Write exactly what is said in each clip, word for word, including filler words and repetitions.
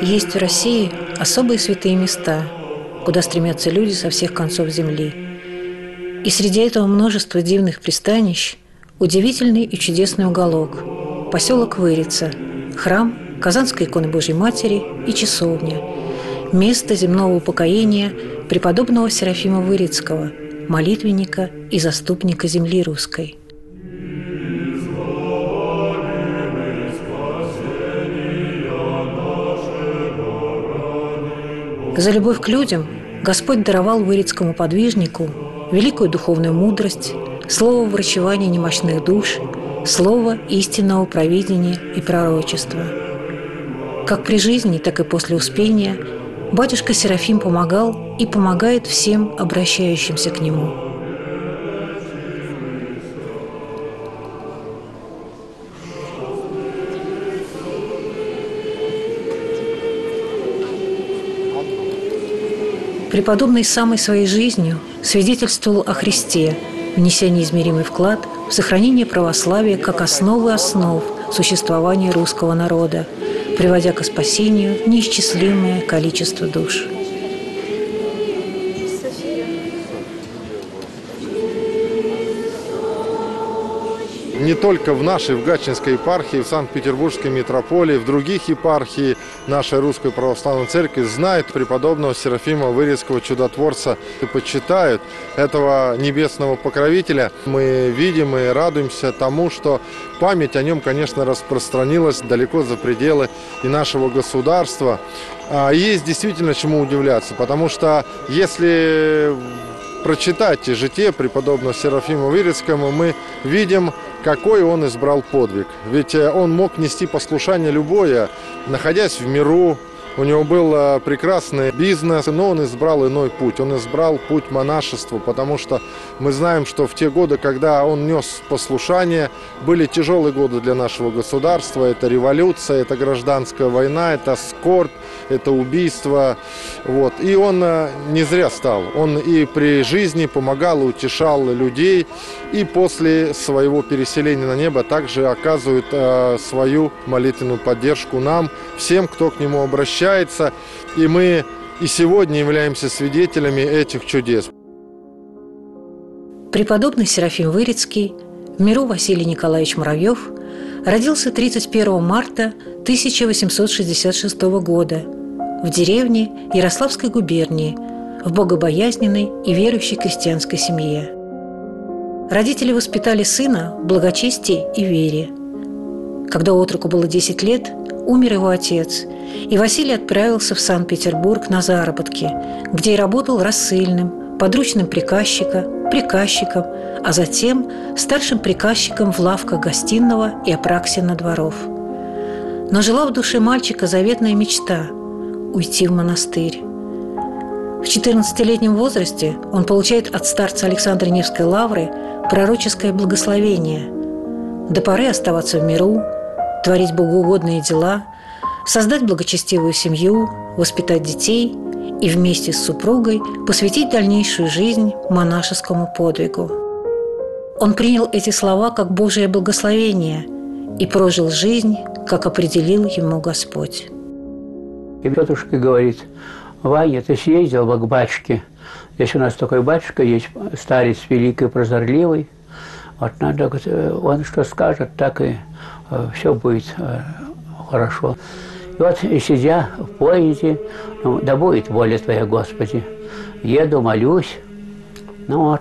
Есть в России особые святые места, куда стремятся люди со всех концов земли. И среди этого множества дивных пристанищ удивительный и чудесный уголок – поселок Вырица, храм Казанской иконы Божьей Матери и часовня, место земного упокоения преподобного Серафима Вырицкого, молитвенника и заступника земли русской. За любовь к людям Господь даровал вырицкому подвижнику великую духовную мудрость, слово врачевания немощных душ, слово истинного провидения и пророчества. Как при жизни, так и после успения батюшка Серафим помогал и помогает всем обращающимся к нему. Преподобный самой своей жизнью свидетельствовал о Христе, внеся неизмеримый вклад в сохранение православия как основы основ существования русского народа, приводя к спасению неисчислимое количество душ. Не только в нашей, в Гатчинской епархии, в Санкт-Петербургской митрополии, в других епархии нашей Русской Православной Церкви знают преподобного Серафима Вырицкого, чудотворца, и почитают этого небесного покровителя. Мы видим и радуемся тому, что память о нем, конечно, распространилась далеко за пределы и нашего государства. Есть действительно чему удивляться, потому что если прочитать житие преподобного Серафима Вырицкого, мы видим, какой он избрал подвиг. Ведь он мог нести послушание любое, находясь в миру. У него был прекрасный бизнес, но он избрал иной путь. Он избрал путь монашества, потому что мы знаем, что в те годы, когда он нес послушание, были тяжелые годы для нашего государства. Это революция, это гражданская война, это скорбь, это убийство. Вот. И он не зря стал. Он и при жизни помогал и утешал людей, и после своего переселения на небо также оказывает свою молитвенную поддержку нам, всем, кто к нему обращается. И мы и сегодня являемся свидетелями этих чудес. Преподобный Серафим Вырицкий, в миру Василий Николаевич Муравьев, родился тридцать первого марта тысяча восемьсот шестьдесят шестого года в деревне Ярославской губернии в богобоязненной и верующей крестьянской семье. Родители воспитали сына в благочестии и вере. Когда отроку было десять лет, умер его отец, и Василий отправился в Санкт-Петербург на заработки, где и работал рассыльным, подручным приказчика, приказчиком, а затем старшим приказчиком в лавках гостиного и Апраксина дворов. Но жила в душе мальчика заветная мечта – уйти в монастырь. В четырнадцатилетнем возрасте он получает от старца Александра Невской лавры пророческое благословение – до поры оставаться в миру, творить богоугодные дела, создать благочестивую семью, воспитать детей и вместе с супругой посвятить дальнейшую жизнь монашескому подвигу. Он принял эти слова как Божие благословение и прожил жизнь, как определил ему Господь. И тетушка говорит: «Ваня, ты съездил к батюшке. Здесь у нас такой батюшка есть, старец великий, прозорливый. Вот надо, он что скажет, так и э, все будет э, хорошо». И вот, сидя в поезде, ну, да будет воля Твоя, Господи, еду, молюсь. Ну вот,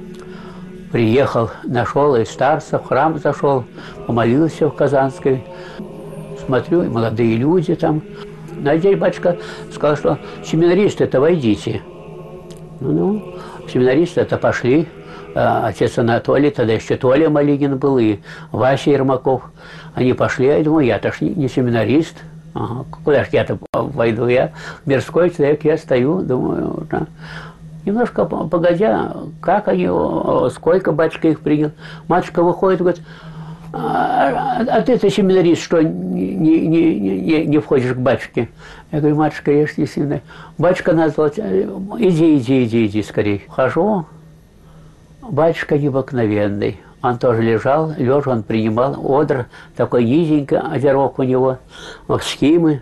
приехал, нашел и старца, в храм зашел, помолился в Казанской. Смотрю, и молодые люди там. Надеюсь, батюшка сказал, что семинаристы-то войдите. Ну-ну, семинаристы-то пошли. Отец Анатолий, тогда еще Толя Малигин был, и Вася Ермаков. Они пошли, я думаю, я-то ж не семинарист. Ага, куда ж я-то пойду? Я мирской человек, я стою, думаю, да. Немножко погодя, как они, сколько батюшка их принял. Матушка выходит и говорит: а, а ты-то семинарист, что не, не, не, не входишь к батюшке? Я говорю: матушка, я ж не семинарист. Батюшка назвал: иди, иди, иди, иди скорее. Хожу, батюшка необыкновенный. Он тоже лежал, лежа он принимал одр, такой низенький озерок у него, схимы.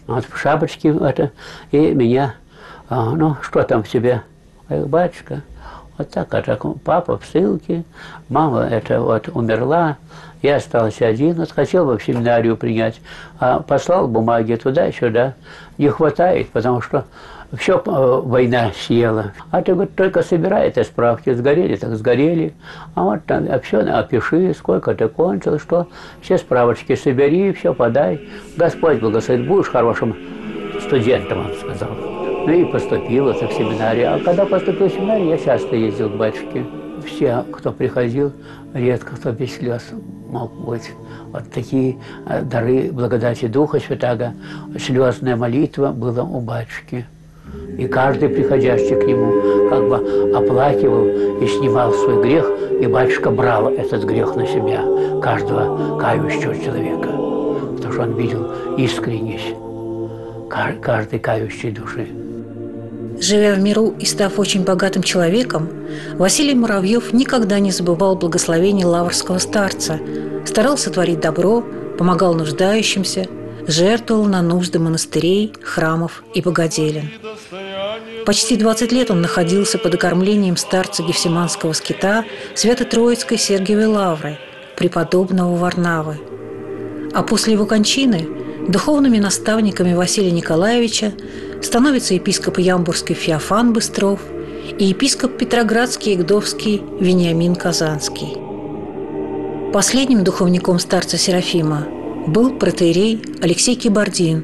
Вот в шапочке это, и меня, а, ну, что там в тебе? Я говорю, батюшка, вот так, а так, папа в ссылке, мама это вот умерла, я остался один, вот хотел бы в семинарию принять, а послал бумаги туда и сюда, не хватает, потому что все э, война съела. А ты, говорит, только собирай эти справки, сгорели, так сгорели, а вот там а все опиши, сколько ты кончил, что, все справочки собери, все подай, Господь благословит, будешь хорошим студентом, он сказал. Ну и поступил это в семинарию. А когда поступил в семинарию, я часто ездил к батюшке. Все, кто приходил, редко кто без слез мог быть. Вот такие дары благодати Духа Святаго, слезная молитва была у батюшки. И каждый приходящий к нему как бы оплакивал и снимал свой грех, и батюшка брал этот грех на себя, каждого кающего человека. Потому что он видел искренность каждой кающей души. Живя в миру и став очень богатым человеком, Василий Муравьев никогда не забывал благословений лаврского старца, старался творить добро, помогал нуждающимся, жертвовал на нужды монастырей, храмов и богоделин. Почти двадцать лет он находился под окормлением старца Гефсиманского скита Свято-Троицкой Сергиевой лавры, преподобного Варнавы. А после его кончины духовными наставниками Василия Николаевича становится епископ Ямбурский Феофан Быстров и епископ Петроградский и Гдовский Вениамин Казанский. Последним духовником старца Серафима был протоиерей Алексей Кибардин.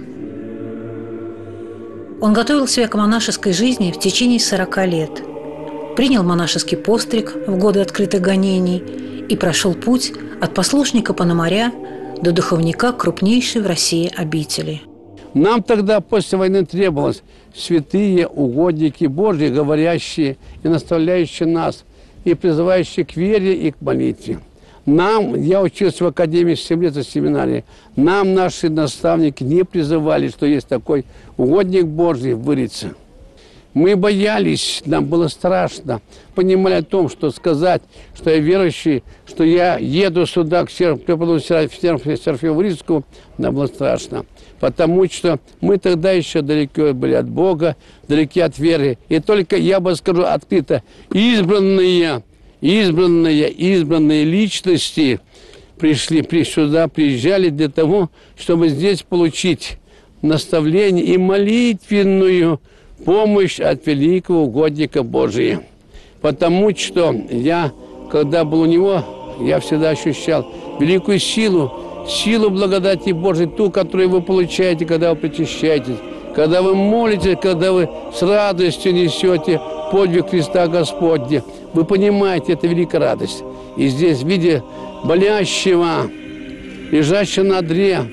Он готовил себя к монашеской жизни в течение сорока лет, принял монашеский постриг в годы открытых гонений и прошел путь от послушника Пономаря до духовника крупнейшей в России обители. Нам тогда после войны требовалось святые угодники Божьи, говорящие и наставляющие нас, и призывающие к вере и к молитве. Нам, я учился в академии семь лет в семинарии, нам наши наставники не призывали, что есть такой угодник Божий в Вырице. Мы боялись, нам было страшно, понимали о том, что сказать, что я верующий, что я еду сюда к преподобному Серафиму Вырицкому, нам было страшно. Потому что мы тогда еще далеко были от Бога, далеки от веры. И только, я бы скажу открыто, избранные, избранные, избранные личности пришли, пришли сюда, приезжали для того, чтобы здесь получить наставление и молитвенную помощь от великого угодника Божия. Потому что я, когда был у него, я всегда ощущал великую силу, силу благодати Божией, ту, которую вы получаете, когда вы причащаетесь, когда вы молитесь, когда вы с радостью несете подвиг Христа Господня. Вы понимаете, это великая радость. И здесь, в виде болящего, лежащего на одре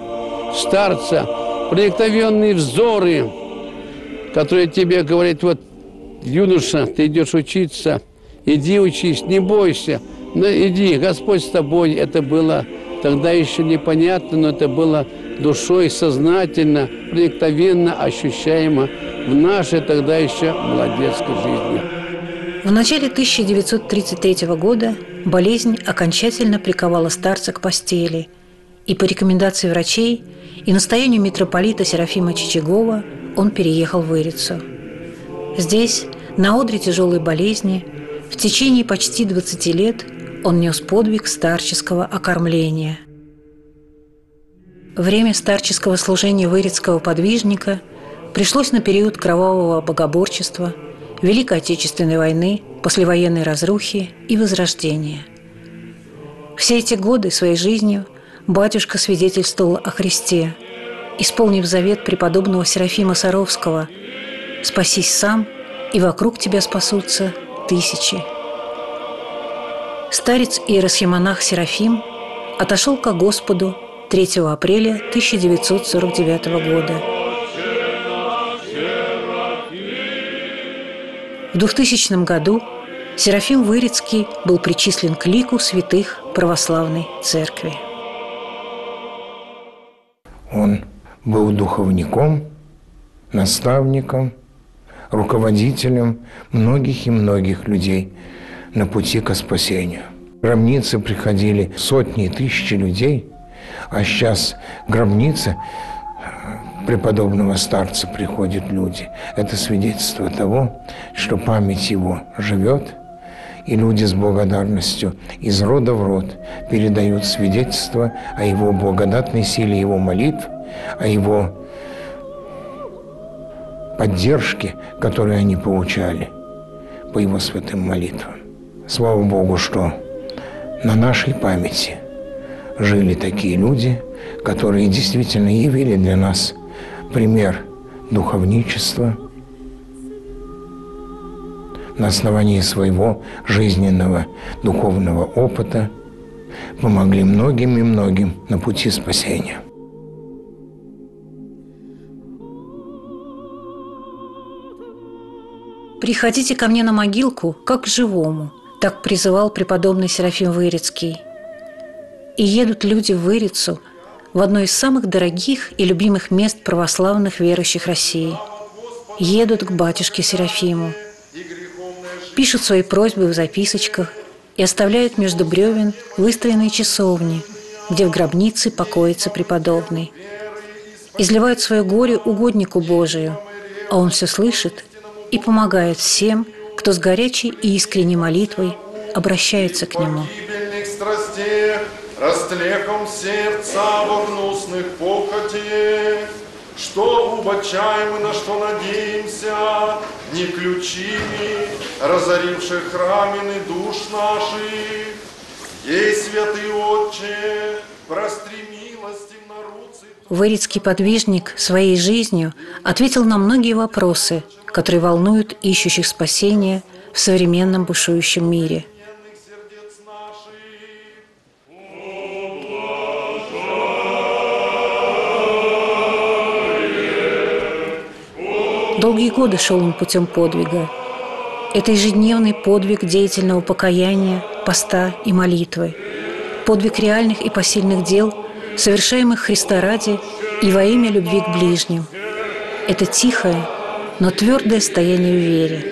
старца, проникновенные взоры, которые тебе говорят, вот, юноша, ты идешь учиться, иди учись, не бойся, но иди, Господь с тобой. Это было тогда еще непонятно, но это было душой сознательно, проникновенно ощущаемо в нашей тогда еще молодецкой жизни. В начале тысяча девятьсот тридцать третьего года болезнь окончательно приковала старца к постели, и по рекомендации врачей и настоянию митрополита Серафима Чичагова он переехал в Вырицу. Здесь, на одре тяжелой болезни, в течение почти двадцати лет он нес подвиг старческого окормления. Время старческого служения вырицкого подвижника пришлось на период кровавого богоборчества, Великой Отечественной войны, послевоенной разрухи и Возрождения. Все эти годы своей жизнью батюшка свидетельствовал о Христе, исполнив завет преподобного Серафима Саровского: «Спасись сам, и вокруг тебя спасутся тысячи». Старец-иеросхимонах Серафим отошел ко Господу третьего апреля тысяча девятьсот сорок девятого года. В двухтысячном году Серафим Вырицкий был причислен к лику святых православной церкви. Он был духовником, наставником, руководителем многих и многих людей на пути ко спасению. В гробницы приходили сотни и тысячи людей, а сейчас гробницы преподобного старца приходят люди. Это свидетельство того, что память его живет, и люди с благодарностью из рода в род передают свидетельство о его благодатной силе, его молитв, о его поддержке, которую они получали по его святым молитвам. Слава Богу, что на нашей памяти жили такие люди, которые действительно явили для нас пример духовничества, на основании своего жизненного духовного опыта помогли многим и многим на пути спасения. «Приходите ко мне на могилку, как к живому», так призывал преподобный Серафим Вырицкий. И едут люди в Вырицу, в одно из самых дорогих и любимых мест православных верующих России. Едут к батюшке Серафиму, пишут свои просьбы в записочках и оставляют между бревен выстроенные часовни, где в гробнице покоится преподобный. Изливают свое горе угоднику Божию, а он все слышит и помогает всем, кто с горячей и искренней молитвой обращается к нему. Растлехом сердца во гнусных похоти, что убачаем и на что надеемся, не ключими, разоривших храмины душ наших. Ей, святый Отче, простри милости на руцы. Вырицкий подвижник своей жизнью ответил на многие вопросы, которые волнуют ищущих спасения в современном бушующем мире. Долгие годы шел он путем подвига. Это ежедневный подвиг деятельного покаяния, поста и молитвы. Подвиг реальных и посильных дел, совершаемых Христа ради и во имя любви к ближним. Это тихое, но твердое стояние в вере.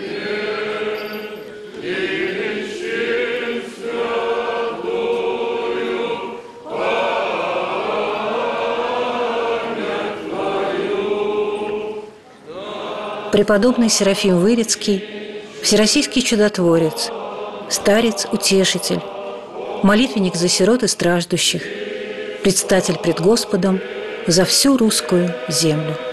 Преподобный Серафим Вырицкий – всероссийский чудотворец, старец-утешитель, молитвенник за сирот и страждущих, предстатель пред Господом за всю русскую землю.